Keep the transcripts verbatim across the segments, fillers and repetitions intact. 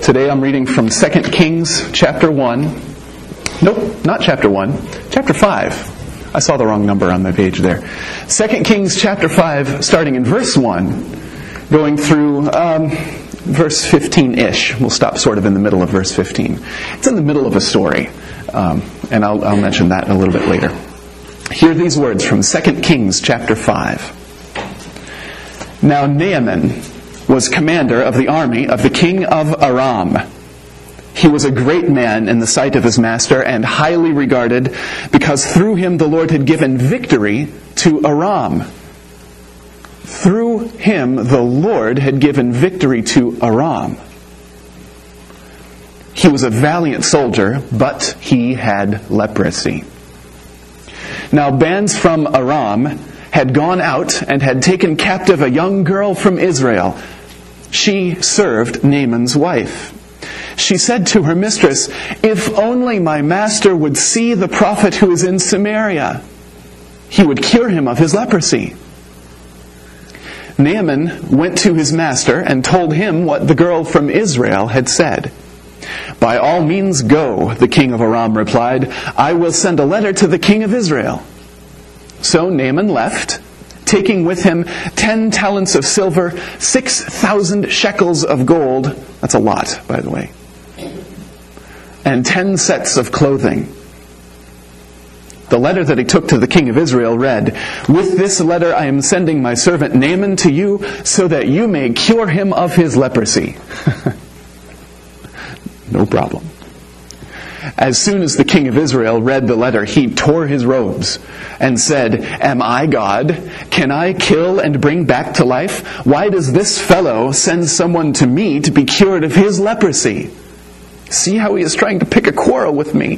Today I'm reading from Second Kings chapter one. Nope, not chapter one. Chapter five. I saw the wrong number on my page there. Second Kings chapter five, starting in verse one, going through um, verse fifteen-ish. We'll stop sort of in the middle of verse fifteen. It's in the middle of a story, um, and I'll, I'll mention that a little bit later. Hear these words from Second Kings chapter five. Now Naaman was commander of the army of the king of Aram. He was a great man in the sight of his master and highly regarded, because through him the Lord had given victory to Aram. Through him the Lord had given victory to Aram. He was a valiant soldier, but he had leprosy. Now bands from Aram had gone out and had taken captive a young girl from Israel. She served Naaman's wife. She said to her mistress, "If only my master would see the prophet who is in Samaria, he would cure him of his leprosy." Naaman went to his master and told him what the girl from Israel had said. "By all means go," the king of Aram replied. "I will send a letter to the king of Israel." So Naaman left, taking with him ten talents of silver, six thousand shekels of gold. That's a lot, by the way. And ten sets of clothing. The letter that he took to the king of Israel read, "With this letter I am sending my servant Naaman to you, so that you may cure him of his leprosy." No problem. As soon as the king of Israel read the letter, he tore his robes and said, "Am I God? Can I kill and bring back to life? Why does this fellow send someone to me to be cured of his leprosy? See how he is trying to pick a quarrel with me."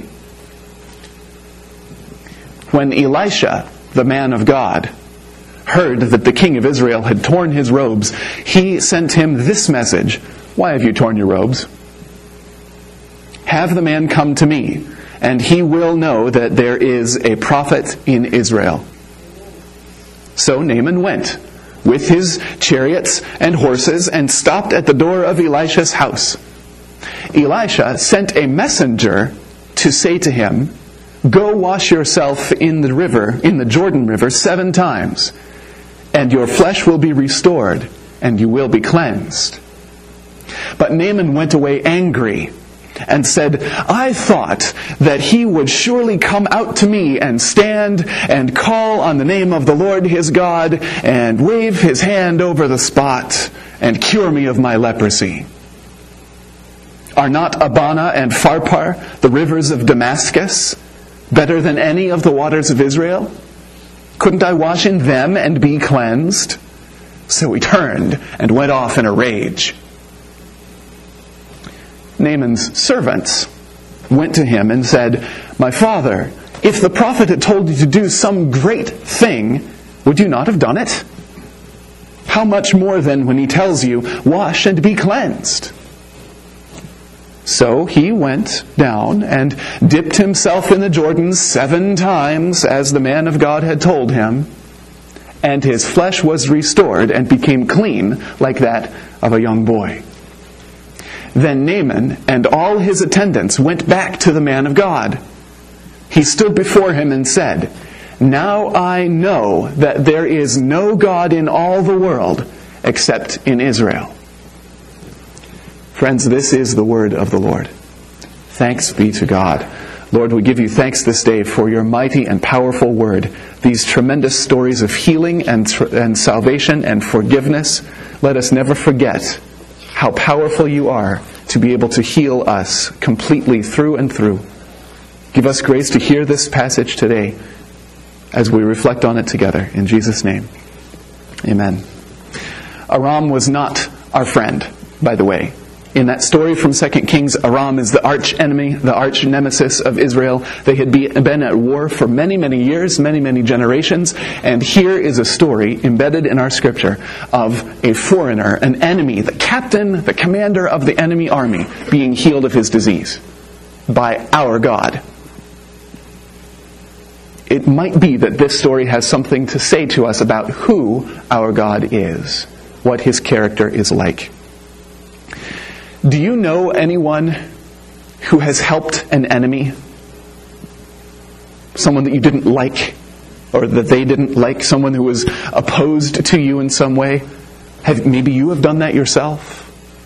When Elisha, the man of God, heard that the king of Israel had torn his robes, he sent him this message: "Why have you torn your robes? Have the man come to me, and he will know that there is a prophet in Israel." So Naaman went with his chariots and horses and stopped at the door of Elisha's house. Elisha sent a messenger to say to him, "Go wash yourself in the river, in the Jordan River, seven times, and your flesh will be restored, and you will be cleansed." But Naaman went away angry and said, "I thought that he would surely come out to me and stand and call on the name of the Lord his God and wave his hand over the spot and cure me of my leprosy. Are not Abana and Pharpar, the rivers of Damascus, better than any of the waters of Israel? Couldn't I wash in them and be cleansed?" So he turned and went off in a rage. Naaman's servants went to him and said, "My father, if the prophet had told you to do some great thing, would you not have done it? How much more then when he tells you, 'Wash and be cleansed'?" So he went down and dipped himself in the Jordan seven times, as the man of God had told him, and his flesh was restored and became clean like that of a young boy. Then Naaman and all his attendants went back to the man of God. He stood before him and said, "Now I know that there is no God in all the world except in Israel." Friends, this is the word of the Lord. Thanks be to God. Lord, we give you thanks this day for your mighty and powerful word, these tremendous stories of healing and, and salvation and forgiveness. Let us never forget how powerful you are to be able to heal us completely through and through. Give us grace to hear this passage today as we reflect on it together. In Jesus' name, amen. Aram was not our friend, by the way. In that story from Second Kings, Aram is the arch enemy, the arch nemesis of Israel. They had been at war for many, many years, many, many generations. And here is a story embedded in our scripture of a foreigner, an enemy, the captain, the commander of the enemy army, being healed of his disease by our God. It might be that this story has something to say to us about who our God is, what his character is like. Do you know anyone who has helped an enemy? Someone that you didn't like, or that they didn't like, someone who was opposed to you in some way? Have, maybe you have done that yourself?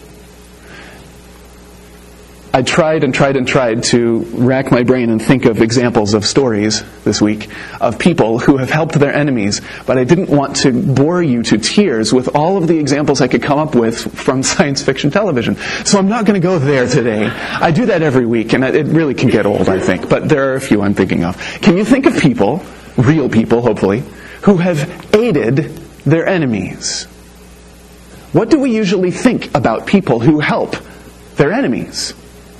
I tried and tried and tried to rack my brain and think of examples of stories this week of people who have helped their enemies, but I didn't want to bore you to tears with all of the examples I could come up with from science fiction television. So I'm not going to go there today. I do that every week, and it really can get old, I think, but there are a few I'm thinking of. Can you think of people, real people hopefully, who have aided their enemies? What do we usually think about people who help their enemies?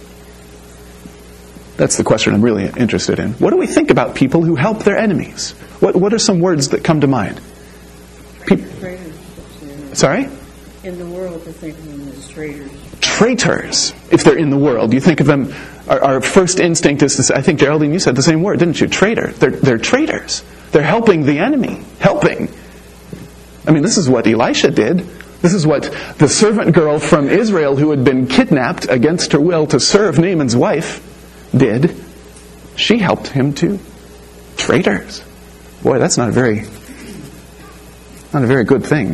That's the question I'm really interested in. What do we think about people who help their enemies? What What are some words that come to mind? Pe- Sorry? In the world, I think of them as traitors. Traitors, if they're in the world. You think of them, our, our first instinct is to say, I think Geraldine, you said the same word, didn't you? Traitor. They're, they're traitors. They're helping the enemy. Helping. I mean, this is what Elisha did. This is what the servant girl from Israel who had been kidnapped against her will to serve Naaman's wife did. She helped him too. Traitors. Boy, that's not a very, not a very good thing.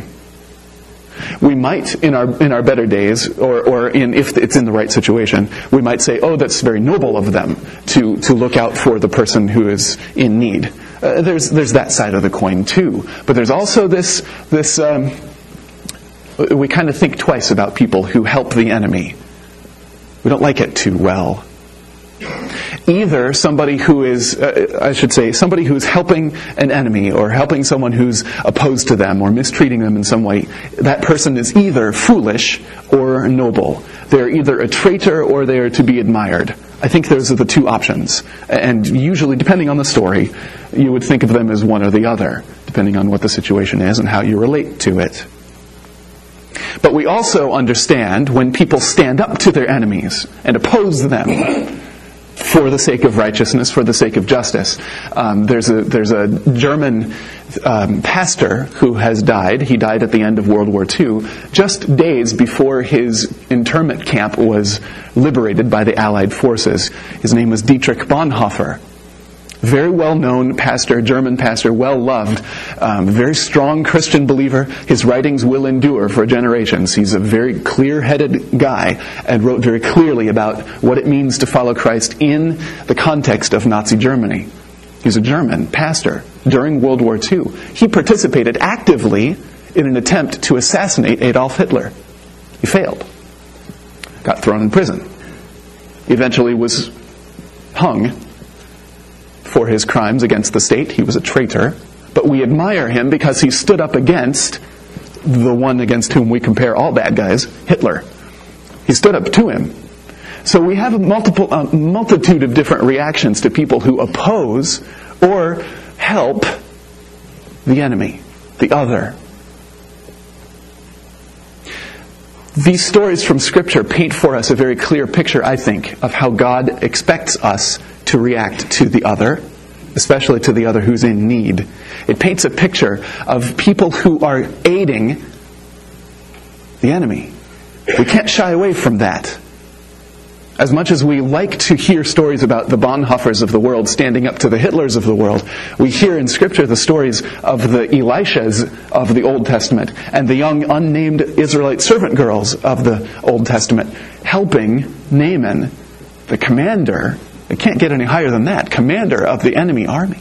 We might, in our in our better days, or, or in if it's in the right situation, we might say, oh, that's very noble of them to, to look out for the person who is in need. Uh, there's there's that side of the coin too. But there's also this this um, we kind of think twice about people who help the enemy. We don't like it too well. Either somebody who is, uh, I should say, somebody who's helping an enemy or helping someone who's opposed to them or mistreating them in some way, that person is either foolish or noble. They're either a traitor or they are to be admired. I think those are the two options. And usually, depending on the story, you would think of them as one or the other, depending on what the situation is and how you relate to it. But we also understand when people stand up to their enemies and oppose them for the sake of righteousness, for the sake of justice. Um, there's a there's a German um, pastor who has died. He died at the end of World War Two, just days before his internment camp was liberated by the Allied forces. His name was Dietrich Bonhoeffer. Very well-known pastor, German pastor, well-loved, um, very strong Christian believer. His writings will endure for generations. He's a very clear-headed guy and wrote very clearly about what it means to follow Christ in the context of Nazi Germany. He's a German pastor during World War Two. He participated actively in an attempt to assassinate Adolf Hitler. He failed. Got thrown in prison. He eventually was hung for his crimes against the state. He was a traitor. But we admire him because he stood up against the one against whom we compare all bad guys, Hitler. He stood up to him. So we have a multiple, a multitude of different reactions to people who oppose or help the enemy, the other. These stories from Scripture paint for us a very clear picture, I think, of how God expects us to react to the other, especially to the other who's in need. It paints a picture of people who are aiding the enemy. We can't shy away from that. As much as we like to hear stories about the Bonhoeffers of the world standing up to the Hitlers of the world, we hear in Scripture the stories of the Elishas of the Old Testament and the young unnamed Israelite servant girls of the Old Testament helping Naaman, the commander. It can't get any higher than that. Commander of the enemy army.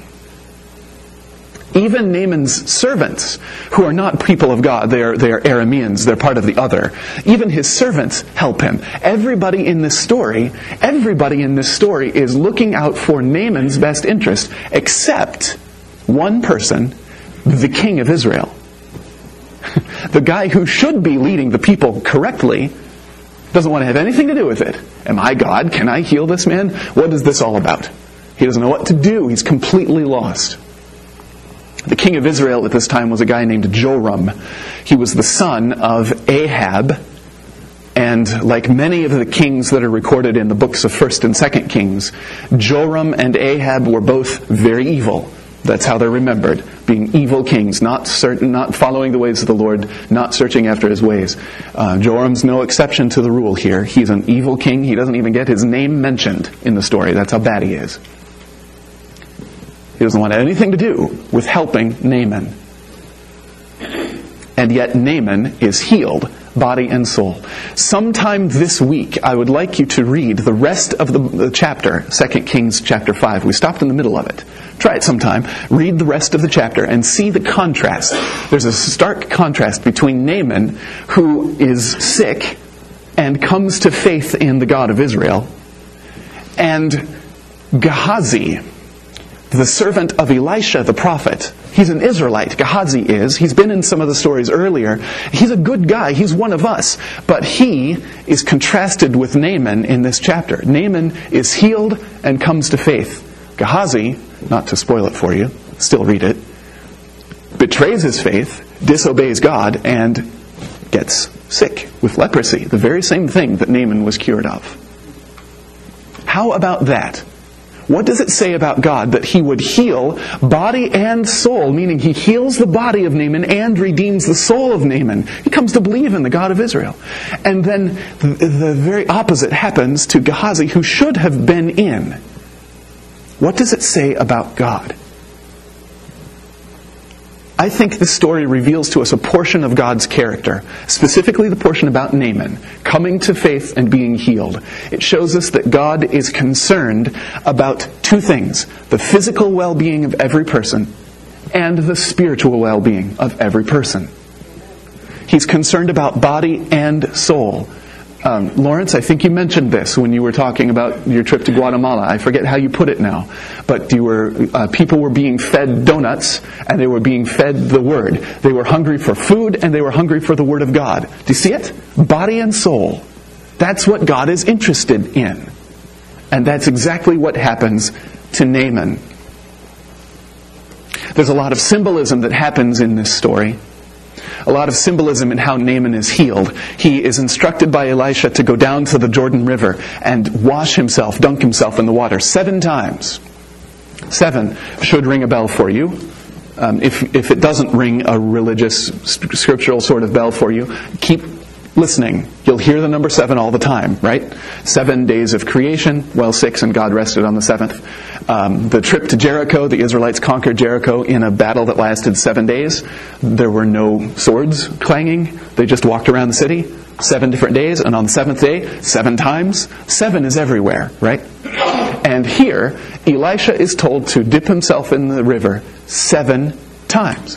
Even Naaman's servants, who are not people of God, they are, they are Arameans, they're part of the other. Even his servants help him. Everybody in this story, everybody in this story is looking out for Naaman's best interest, except one person, the king of Israel. The guy who should be leading the people correctly doesn't want to have anything to do with it. Am I God? Can I heal this man? What is this all about? He doesn't know what to do. He's completely lost. The king of Israel at this time was a guy named Joram. He was the son of Ahab. And like many of the kings that are recorded in the books of First and Second Kings, Joram and Ahab were both very evil. That's how they're remembered. being evil kings, not certain, not following the ways of the Lord, not searching after his ways. Uh, Joram's no exception to the rule here. He's an evil king. He doesn't even get his name mentioned in the story. That's how bad he is. He doesn't want anything to do with helping Naaman. And yet Naaman is healed, body and soul. Sometime this week, I would like you to read the rest of the, the chapter, Second Kings chapter five. We stopped in the middle of it. Try it sometime. Read the rest of the chapter and see the contrast. There's a stark contrast between Naaman, who is sick and comes to faith in the God of Israel, and Gehazi, the servant of Elisha the prophet. He's an Israelite. Gehazi is. He's been in some of the stories earlier. He's a good guy. He's one of us. But he is contrasted with Naaman in this chapter. Naaman is healed and comes to faith. Gehazi, not to spoil it for you, still read it, betrays his faith, disobeys God, and gets sick with leprosy. The very same thing that Naaman was cured of. How about that? What does it say about God that he would heal body and soul, meaning he heals the body of Naaman and redeems the soul of Naaman? He comes to believe in the God of Israel. And then the, the very opposite happens to Gehazi, who should have been in. What does it say about God? I think this story reveals to us a portion of God's character, specifically the portion about Naaman, coming to faith and being healed. It shows us that God is concerned about two things: the physical well-being of every person and the spiritual well-being of every person. He's concerned about body and soul. Um, Lawrence, I think you mentioned this when you were talking about your trip to Guatemala. I forget how you put it now. But you were uh, people were being fed donuts, and they were being fed the Word. They were hungry for food, and they were hungry for the Word of God. Do you see it? Body and soul. That's what God is interested in. And that's exactly what happens to Naaman. There's a lot of symbolism that happens in this story. A lot of symbolism in how Naaman is healed. He is instructed by Elisha to go down to the Jordan River and wash himself, dunk himself in the water seven times. Seven should ring a bell for you. Um, if, if it doesn't ring a religious, scriptural sort of bell for you, keep listening. You'll hear the number seven all the time, right? Seven days of creation, well, six, and God rested on the seventh. Um, the trip to Jericho, the Israelites conquered Jericho in a battle that lasted seven days. There were no swords clanging. They just walked around the city seven different days, and on the seventh day, seven times. Seven is everywhere, right? And here, Elisha is told to dip himself in the river seven times.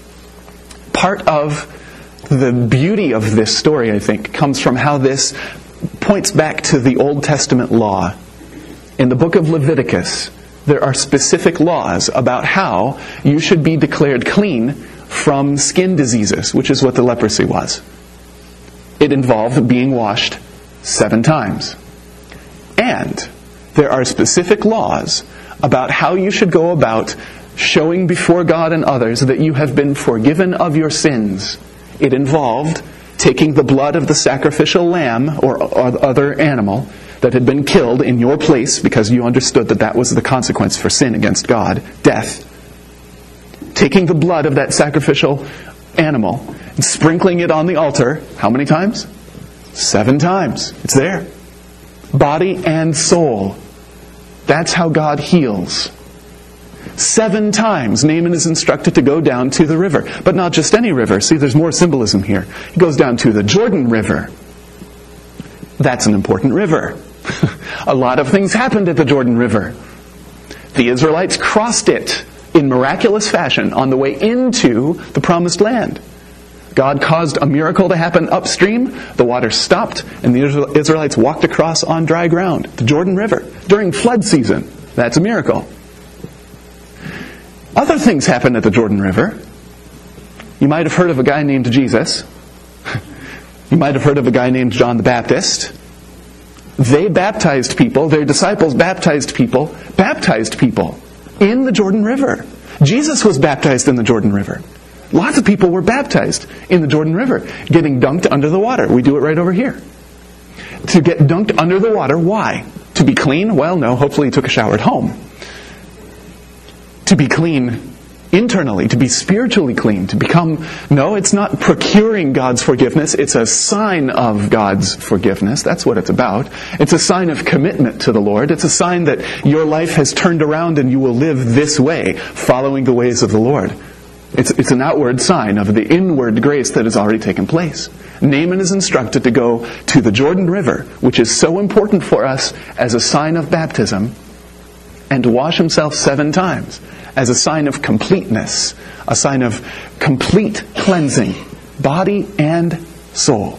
Part of the beauty of this story, I think, comes from how this points back to the Old Testament law. In the book of Leviticus, there are specific laws about how you should be declared clean from skin diseases, which is what the leprosy was. It involved being washed seven times. And there are specific laws about how you should go about showing before God and others that you have been forgiven of your sins. It involved taking the blood of the sacrificial lamb or other animal that had been killed in your place, because you understood that that was the consequence for sin against God, death. Taking the blood of that sacrificial animal and sprinkling it on the altar, how many times? Seven times. It's there. Body and soul. That's how God heals. Seven times Naaman is instructed to go down to the river. But not just any river. See, there's more symbolism here. He goes down to the Jordan River. That's an important river. A lot of things happened at the Jordan River. The Israelites crossed it in miraculous fashion on the way into the Promised Land. God caused a miracle to happen upstream. The water stopped, and the Israelites walked across on dry ground, the Jordan River, during flood season. That's a miracle. Other things happened at the Jordan River. You might have heard of a guy named Jesus. You might have heard of a guy named John the Baptist. They baptized people, their disciples baptized people, baptized people in the Jordan River. Jesus was baptized in the Jordan River. Lots of people were baptized in the Jordan River, getting dunked under the water. We do it right over here. To get dunked under the water, why? To be clean? Well, no, hopefully he took a shower at home. To be clean internally, to be spiritually clean, to become... No, it's not procuring God's forgiveness. It's a sign of God's forgiveness. That's what it's about. It's a sign of commitment to the Lord. It's a sign that your life has turned around and you will live this way, following the ways of the Lord. It's, it's an outward sign of the inward grace that has already taken place. Naaman is instructed to go to the Jordan River, which is so important for us as a sign of baptism, and to wash himself seven times as a sign of completeness, a sign of complete cleansing, body and soul.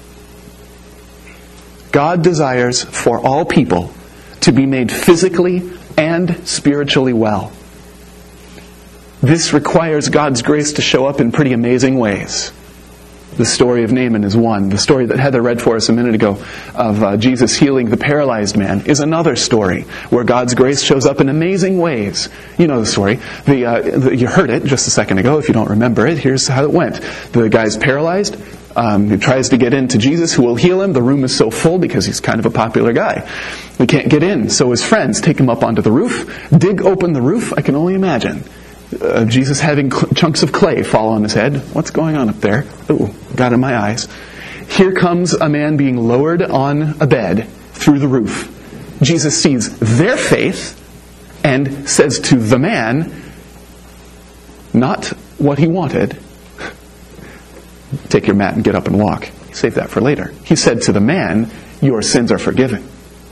God desires for all people to be made physically and spiritually well. This requires God's grace to show up in pretty amazing ways. The story of Naaman is one. The story that Heather read for us a minute ago of uh, Jesus healing the paralyzed man is another story where God's grace shows up in amazing ways. You know the story. The, uh, the, you heard it just a second ago. If you don't remember it, here's how it went. The guy's paralyzed. Um, he tries to get in to Jesus, who will heal him. The room is so full because he's kind of a popular guy. He can't get in. So his friends take him up onto the roof, dig open the roof. I can only imagine. Uh, Jesus having cl- chunks of clay fall on his head. What's going on up there? Ooh, got in my eyes. Here comes a man being lowered on a bed through the roof. Jesus sees their faith and says to the man, not what he wanted. Take your mat and get up and walk. Save that for later. He said to the man, your sins are forgiven.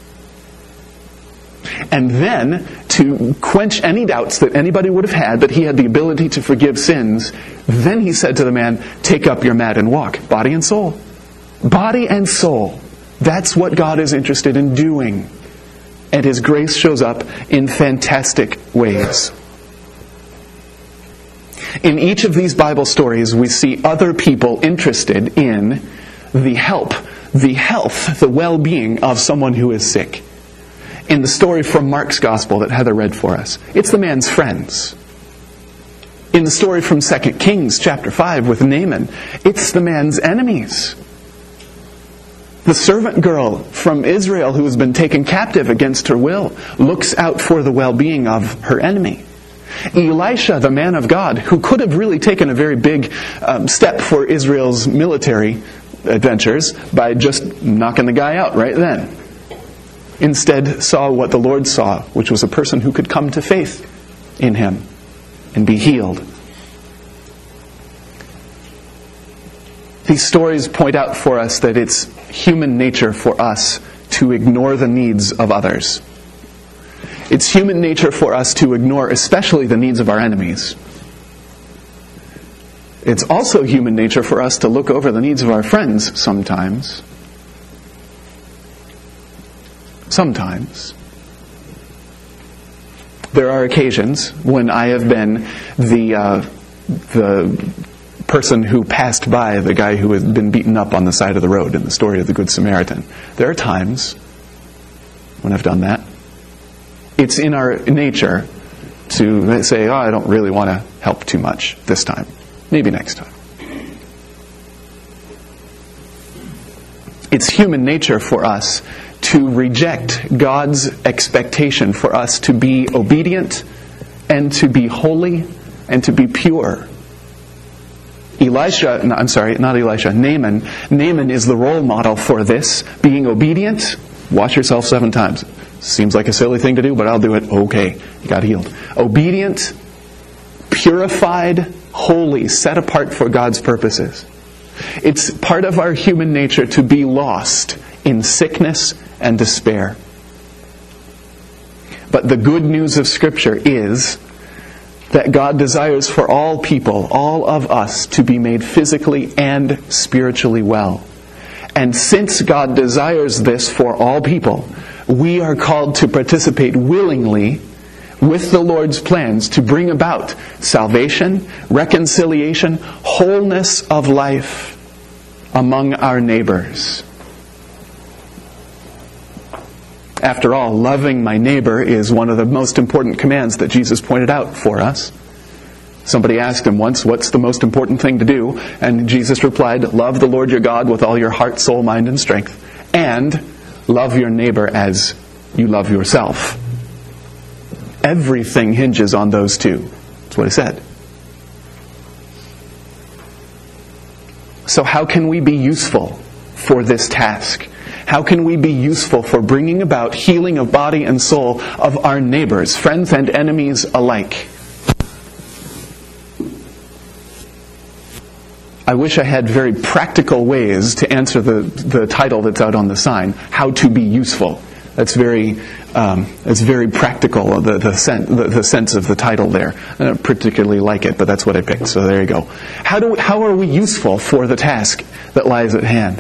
And then, to quench any doubts that anybody would have had that he had the ability to forgive sins, then he said to the man, take up your mat and walk. Body and soul. Body and soul. That's what God is interested in doing. And His grace shows up in fantastic ways. In each of these Bible stories, we see other people interested in the help, the health, the well-being of someone who is sick. In the story from Mark's Gospel that Heather read for us, it's the man's friends. In the story from Second Kings chapter five with Naaman, it's the man's enemies. The servant girl from Israel who has been taken captive against her will looks out for the well-being of her enemy. Elisha, the man of God, who could have really taken a very big um, step for Israel's military adventures by just knocking the guy out right then, instead saw what the Lord saw, which was a person who could come to faith in Him and be healed. These stories point out for us that it's human nature for us to ignore the needs of others. It's human nature for us to ignore especially the needs of our enemies. It's also human nature for us to look over the needs of our friends sometimes. Sometimes. There are occasions when I have been the uh, the person who passed by the guy who had been beaten up on the side of the road in the story of the Good Samaritan. There are times when I've done that. It's in our nature to say, oh, I don't really want to help too much this time. Maybe next time. It's human nature for us to reject God's expectation for us to be obedient and to be holy and to be pure. Elisha, no, I'm sorry, not Elisha, Naaman. Naaman is the role model for this. Being obedient, wash yourself seven times. Seems like a silly thing to do, but I'll do it. Okay, you got healed. Obedient, purified, holy, set apart for God's purposes. It's part of our human nature to be lost in sickness and despair. But the good news of Scripture is that God desires for all people, all of us, to be made physically and spiritually well. And since God desires this for all people, we are called to participate willingly with the Lord's plans to bring about salvation, reconciliation, wholeness of life among our neighbors. After all, loving my neighbor is one of the most important commands that Jesus pointed out for us. Somebody asked Him once, what's the most important thing to do? And Jesus replied, love the Lord your God with all your heart, soul, mind, and strength. And love your neighbor as you love yourself. Everything hinges on those two. That's what He said. So how can we be useful for this task? How can we be useful for bringing about healing of body and soul of our neighbors, friends and enemies alike? I wish I had very practical ways to answer the, the title that's out on the sign, How to Be Useful. That's very um, that's very practical, the, the, sen- the, the sense of the title there. I don't particularly like it, but that's what I picked, so there you go. How do we, how are we useful for the task that lies at hand?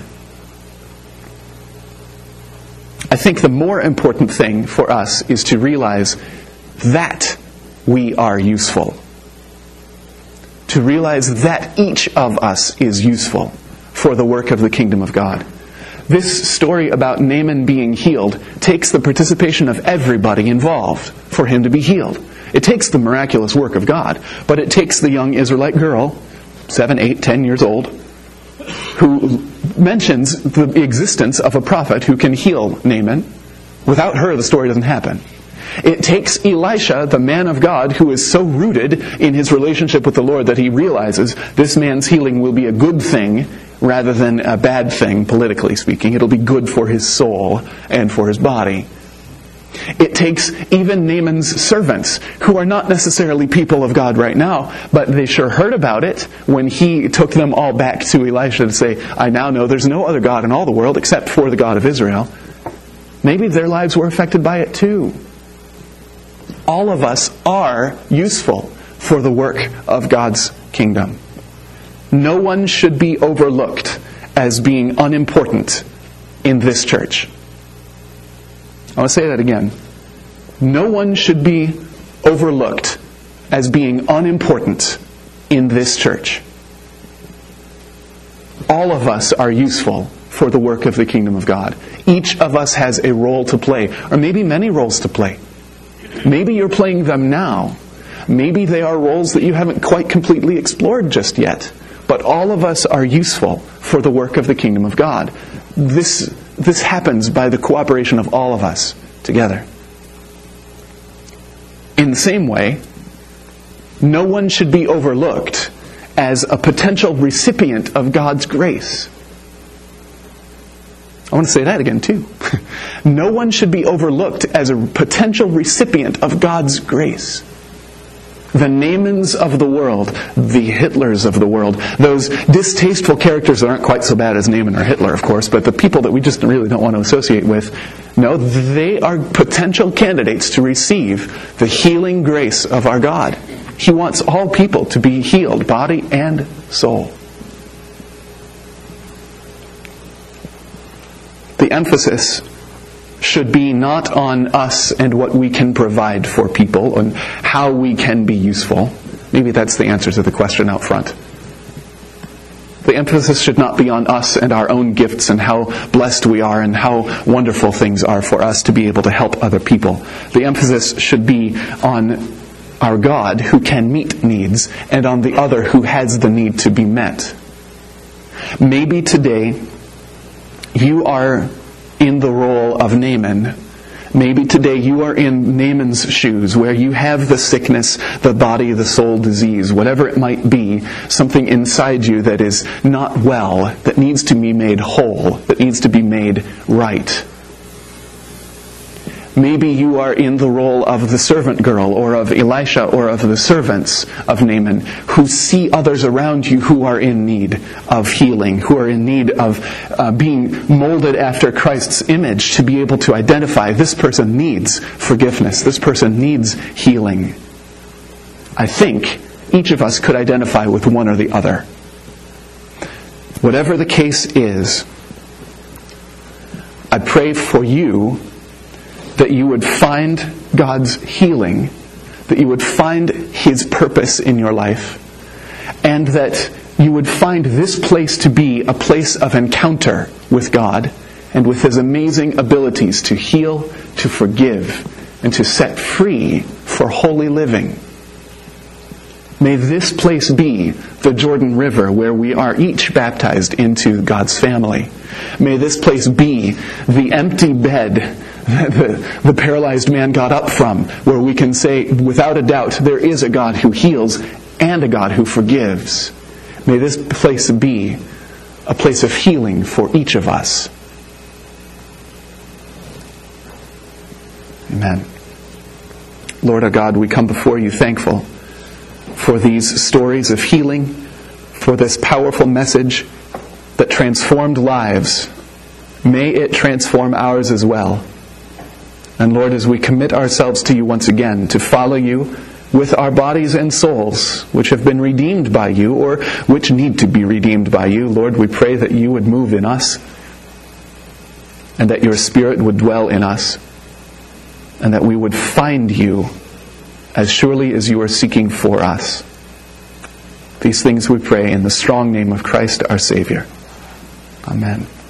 I think the more important thing for us is to realize that we are useful. To realize that each of us is useful for the work of the kingdom of God. This story about Naaman being healed takes the participation of everybody involved for him to be healed. It takes the miraculous work of God, but it takes the young Israelite girl, seven, eight, ten years old, who mentions the existence of a prophet who can heal Naaman. Without her, the story doesn't happen. It takes Elisha, the man of God, who is so rooted in his relationship with the Lord that he realizes this man's healing will be a good thing rather than a bad thing, politically speaking. It'll be good for his soul and for his body. It takes even Naaman's servants, who are not necessarily people of God right now, but they sure heard about it when he took them all back to Elisha to say, I now know there's no other God in all the world except for the God of Israel. Maybe their lives were affected by it too. All of us are useful for the work of God's kingdom. No one should be overlooked as being unimportant in this church. I want to say that again. No one should be overlooked as being unimportant in this church. All of us are useful for the work of the kingdom of God. Each of us has a role to play, or maybe many roles to play. Maybe you're playing them now. Maybe they are roles that you haven't quite completely explored just yet. But all of us are useful for the work of the kingdom of God. This, this happens by the cooperation of all of us together. In the same way, no one should be overlooked as a potential recipient of God's grace. I want to say that again too. No one should be overlooked as a potential recipient of God's grace. The Naamans of the world, the Hitlers of the world, those distasteful characters that aren't quite so bad as Naaman or Hitler, of course, but the people that we just really don't want to associate with, no, they are potential candidates to receive the healing grace of our God. He wants all people to be healed, body and soul. The emphasis should be not on us and what we can provide for people and how we can be useful. Maybe that's the answer to the question out front. The emphasis should not be on us and our own gifts and how blessed we are and how wonderful things are for us to be able to help other people. The emphasis should be on our God who can meet needs and on the other who has the need to be met. Maybe today you are in the role of Naaman. Maybe today you are in Naaman's shoes, where you have the sickness, the body, the soul disease, whatever it might be, something inside you that is not well, that needs to be made whole, that needs to be made right. Maybe you are in the role of the servant girl, or of Elisha, or of the servants of Naaman, who see others around you who are in need of healing, who are in need of uh, being molded after Christ's image, to be able to identify this person needs forgiveness, this person needs healing. I think each of us could identify with one or the other. Whatever the case is, I pray for you that you would find God's healing, that you would find His purpose in your life, and that you would find this place to be a place of encounter with God and with His amazing abilities to heal, to forgive, and to set free for holy living. May this place be the Jordan River where we are each baptized into God's family. May this place be the empty bed The, the paralyzed man got up from, where we can say without a doubt there is a God who heals and a God who forgives. May this place be a place of healing for each of us. Amen. Lord our God, we come before you thankful for these stories of healing, for this powerful message that transformed lives. May it transform ours as well. And Lord, as we commit ourselves to you once again, to follow you with our bodies and souls, which have been redeemed by you, or which need to be redeemed by you, Lord, we pray that you would move in us, and that your Spirit would dwell in us, and that we would find you as surely as you are seeking for us. These things we pray in the strong name of Christ our Savior. Amen.